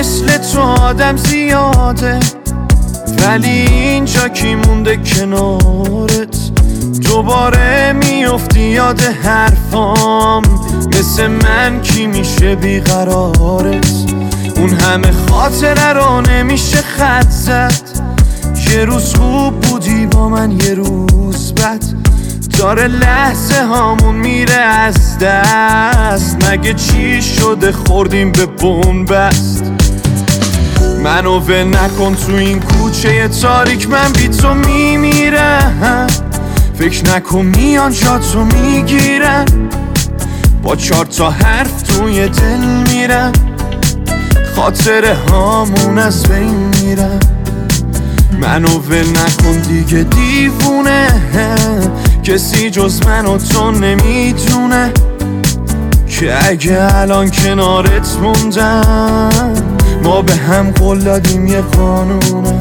مثل تو آدم زیاده، ولی اینجا کی مونده کنارت؟ دوباره میافتی یاد حرفام، مثل من کی میشه بیقرارت؟ اون همه خاطره رو نمیشه خط زد، یه روز خوب بودی با من یه روز بد، داره لحظه هامون میره از دست. مگه چی شده خوردیم به بنبست؟ منو ول نکن تو این کوچه تاریک، من بی تو میمیرم. فکر نکن میان جاتو میگیرن، با 4 تا حرف توی دل میرم، خاطره هامون از بین میرم. منو ول نکن دیگه دیوونه، کسی جز من و تو نمیدونه که اگه الان کنارت موندم، ما به هم قول دادیم یه قانونه.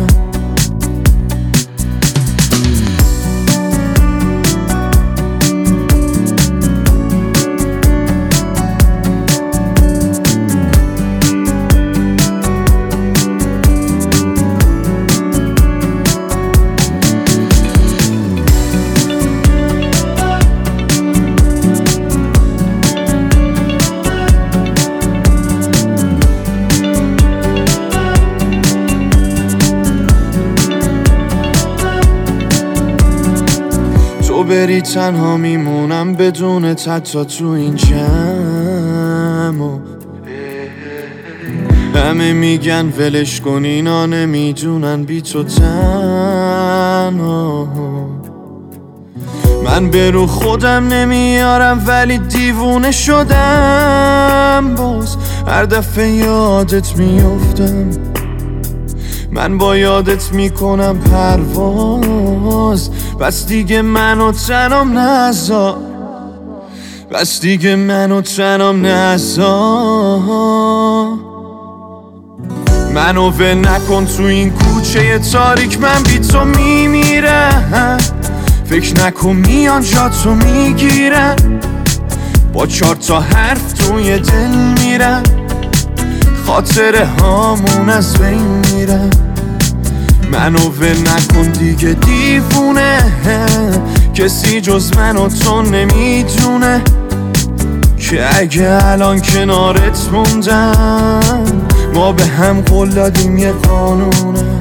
تو بری تنها میمونم بدون حتی تو این جمع، همه میگن ولش کن اینا نمیدونن بی تو تنها. من به رو خودم نمیارم ولی دیوونه شدم، باز هر دفعه یادت میافتم. من با یادت میکنم پرواز، بس دیگه منو تنم نذار، بس دیگه منو تنم نذار. منو ول نکن تو این کوچه تاریک، من بی تو میمیرم. فکر نکن میان جاتو میگیرن، با 4 تا حرف توی دل میرم، خاطره هامون از بین میرم. منو ول نکن دیگه دیوونه، کسی جز من و تو نمیدونه که اگه الان کنارت موندم، ما به هم قول دادیم یه قانونه.